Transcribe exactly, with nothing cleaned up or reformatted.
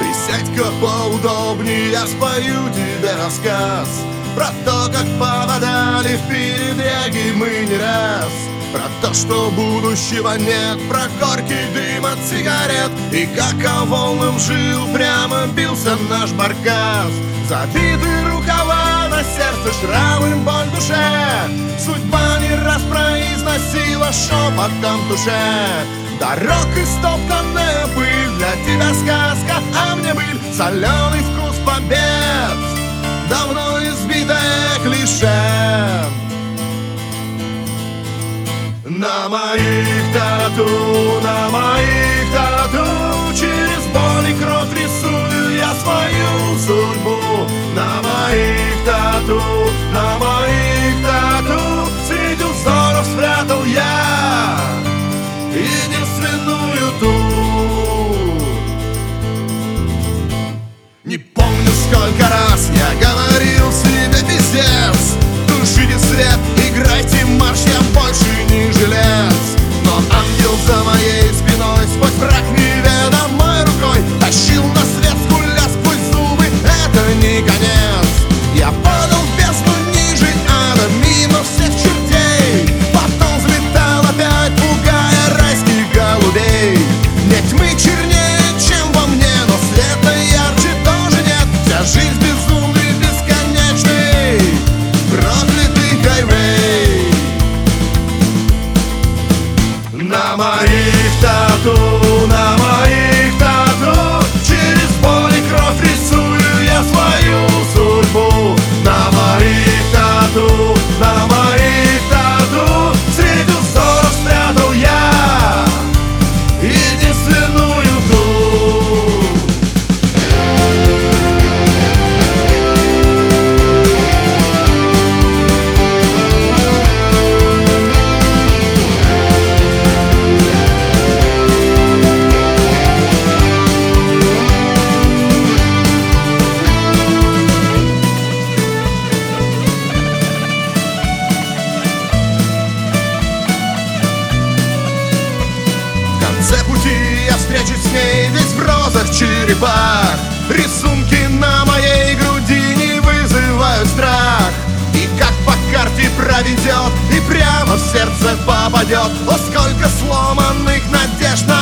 Присядь-ка поудобнее, я спою тебе рассказ про то, как попадали в передряги мы не раз, про то, что будущего нет, про горький дым от сигарет, и как по волнам жил, прямо бился наш баркас. Забиты рукава, на сердце шрамы, боль в душе, судьба не раз произносила шепотом в душе. Дорог истоптанная пыль, для тебя сказка, а мне быль, соленый вкус побед, давно избитое клише. На моих тату, на моих тату, через боль и кровь рисую я свою судьбу. На моих тату, на моих тату, среди узоров спрятал я единственную ту. Не помню, сколько раз я говорил себе пиздец, тушите свет, играйте марш, я больше не жилец. Но ангел за моей спиной сквозь мрак неведомой рукой тащил на свет, скуля сквозь зубы, это не конец. Я падал в бездну ниже ада, мимо всех чертей, потом взлетал опять, пугая райских голубей. Нет тьмы чернее, чем во мне, но света ярче тоже нет. Вся жизнь безумный, бесконечный, проклятый хайвей. На моих тату, на моих тату, через боль и кровь рисую я свою судьбу. На моих тату, на моих тату, среди узоров спрятал я единственную ту. В конце пути я встречусь с ней весь в розах черепах. Рисунки на моей груди не вызывают страх. И как по карте проведет, и прямо в сердце попадет. О, сколько сломанных надежд на